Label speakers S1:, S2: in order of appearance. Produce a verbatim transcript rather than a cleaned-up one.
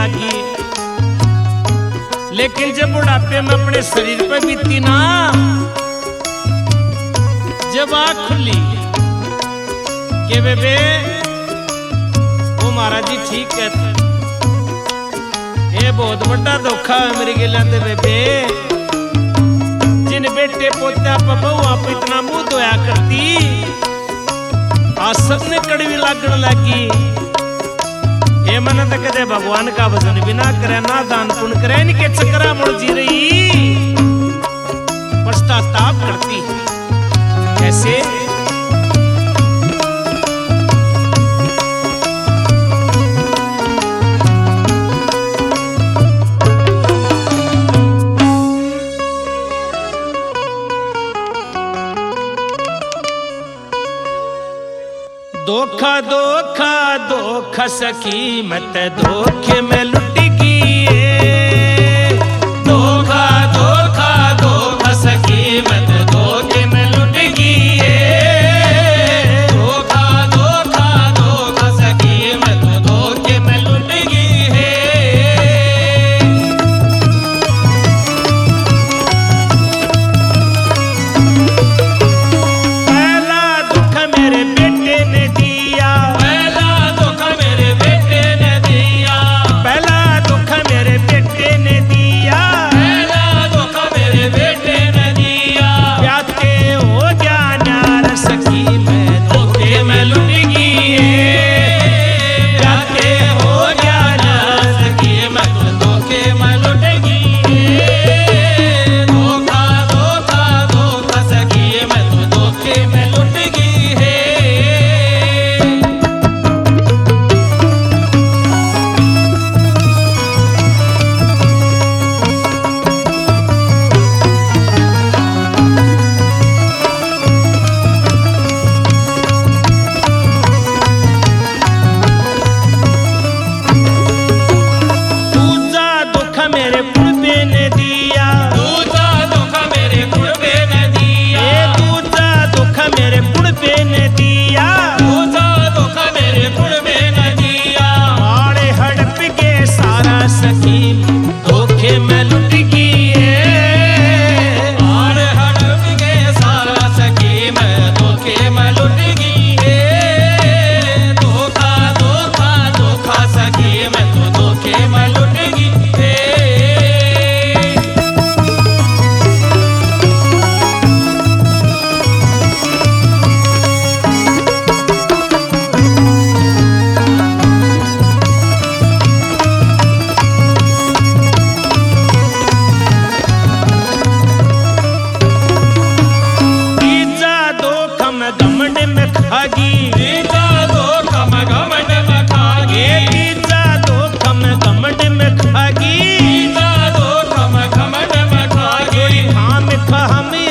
S1: लागी। लेकिन जब बुढ़ापे में अपने शरीर पे बीती ना, जब आँख खुली के बेबे वो महाराज जी ठीक कहते, ये बहुत बड़ा धोखा है मेरे गिला दे बेबे। जिन बेटे पोता बहू आप इतना मुंह धोया करती, आज सबने कड़वी लागण लगी। ये मन तो कहते भगवान का भजन भी ना करे, ना दान पुण्य करे, इनके चक्रा मुड़ जी रही पश्चाताप करती। कैसे? धोखा धोखा धोखा सखी मत धोखे में लुट गई। धोखा धोखा धोखा सखी मत धोखे में लुट गई। धोखा धोखा धोखा सखी मत धोखे में लुट गई है। पहला दुख मेरे बेटे ने दिया, पहला दुख मेरे बेटे ने दिया, पहला दुख मेरे बेटे ने दिया, पहला दुख मेरे बेटे ने दिया। प्याते हो जाना सखी मैं धोखे में लुट गई। प्याते हो जाना सखी मैं धोखे में लुट गई। धोखा धोखा धोखा सखी मैं धोखे में लुट गई है। दूजा दुख मेरे कुड़बे ने दिया, दूजा दुख मेरे कुड़बे ने दिया, दूजा दुख मेरे कुड़बे ने दिया, दूजा दुख मेरे कुड़बे ने दिया। माड़े हड़प के सारा सखी धोखे में लुट गई है। माड़े हड़प के सारा सखी मैं धोखे में लुट गई है। धोखा धोखा धोखा सखी मैं तो धोखे में लुट गई है। तीजा धोख में घमंड में खागी, तीजा धोख में घमंड में खागी, तीजा धोख में घमंड में खागी, तीजा धोख में घमंड में खागी। हम हम